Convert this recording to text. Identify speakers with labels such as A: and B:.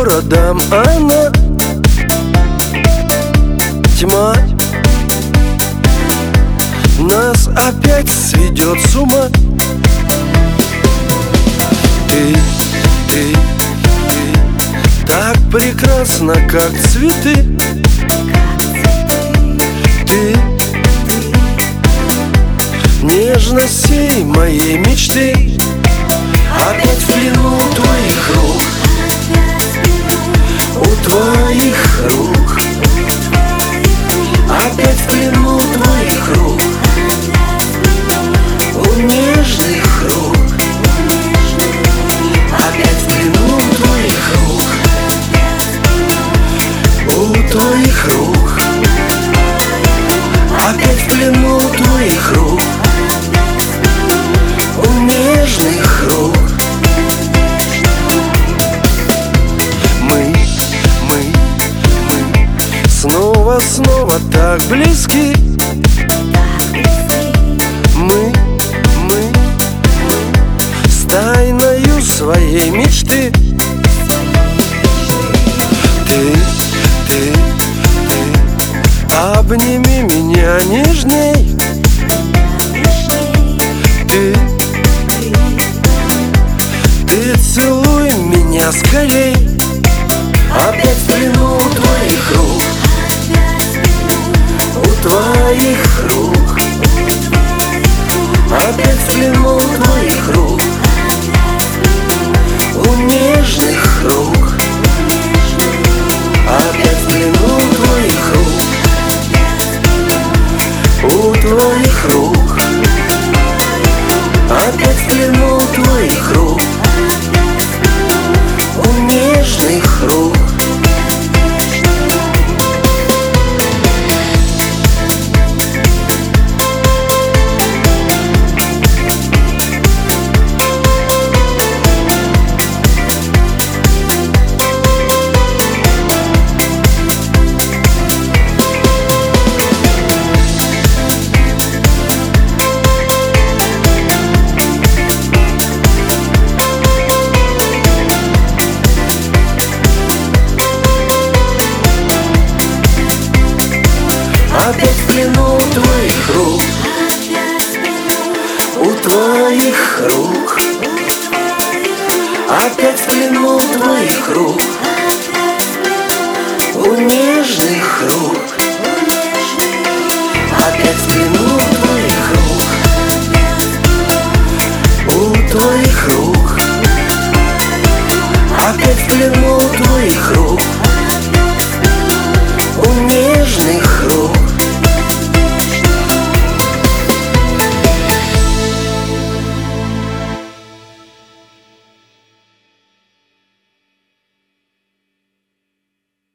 A: городам она тьма нас опять сведет с ума. Ты так прекрасна, как цветы. Ты нежность всей моей мечты. Опять в плену твоих рук, у твоих рук. Опять в плену твоих рук, у нежных рук. Опять в плену твоих рук, у твоих рук. Опять в плену твоих рук, у нежных рук. Мы снова так близки. Мы с тайною своей мечты. Ты обними меня нежней. Ты целуй меня скорей. Опять в плену твоих рук, у твоих рук. Опять в плену твоих рук, у нежных рук. Опять в плену твоих рук, у твоих рук. Опять в плену твоих рук, у нежных рук. Опять в плену твоих рук, у твоих рук. Опять в плену твоих рук, у нежных рук.